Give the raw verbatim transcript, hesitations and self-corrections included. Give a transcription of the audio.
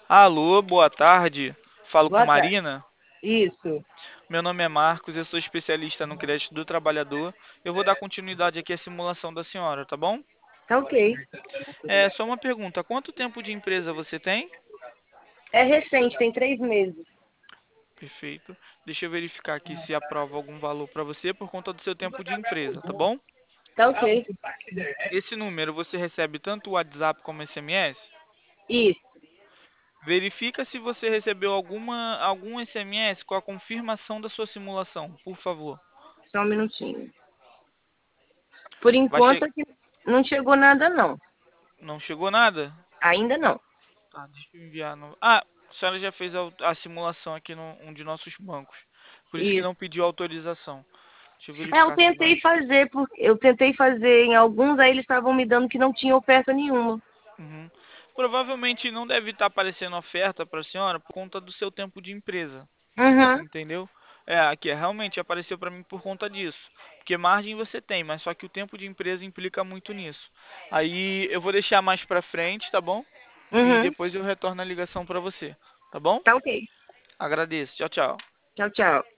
Alô, boa tarde. Falo com Boa tarde. Marina. Isso. Meu nome é Marcos, eu sou especialista no crédito do trabalhador. Eu vou dar continuidade aqui à simulação da senhora, tá bom? Tá ok. É só uma pergunta: quanto tempo de empresa você tem? É recente, tem três meses. Perfeito. Deixa eu verificar aqui se aprova algum valor para você por conta do seu tempo de empresa, tá bom? Tá ok. Esse número você recebe tanto o WhatsApp como S M S? Isso. Verifica se você recebeu alguma, algum S M S com a confirmação da sua simulação, por favor. Só um minutinho. Por Vai che... enquanto aqui não chegou nada, não. Não chegou nada? Ainda não. Tá, deixa eu enviar no... Ah, a senhora já fez a, a simulação aqui no um de nossos bancos. Por isso que não Isso. pediu autorização. Deixa eu É, eu verificar aqui. tentei No... fazer, porque eu tentei fazer em alguns, aí eles estavam me dando que não tinha oferta nenhuma. Uhum. Provavelmente não deve estar aparecendo oferta para a senhora por conta do seu tempo de empresa. Uhum. Entendeu? É, aqui é, realmente apareceu para mim por conta disso. Porque margem você tem, mas só que o tempo de empresa implica muito nisso. Aí eu vou deixar mais para frente, tá bom? E Uhum. depois eu retorno a ligação para você, tá bom? Tá ok. Agradeço. Tchau, tchau. Tchau, tchau.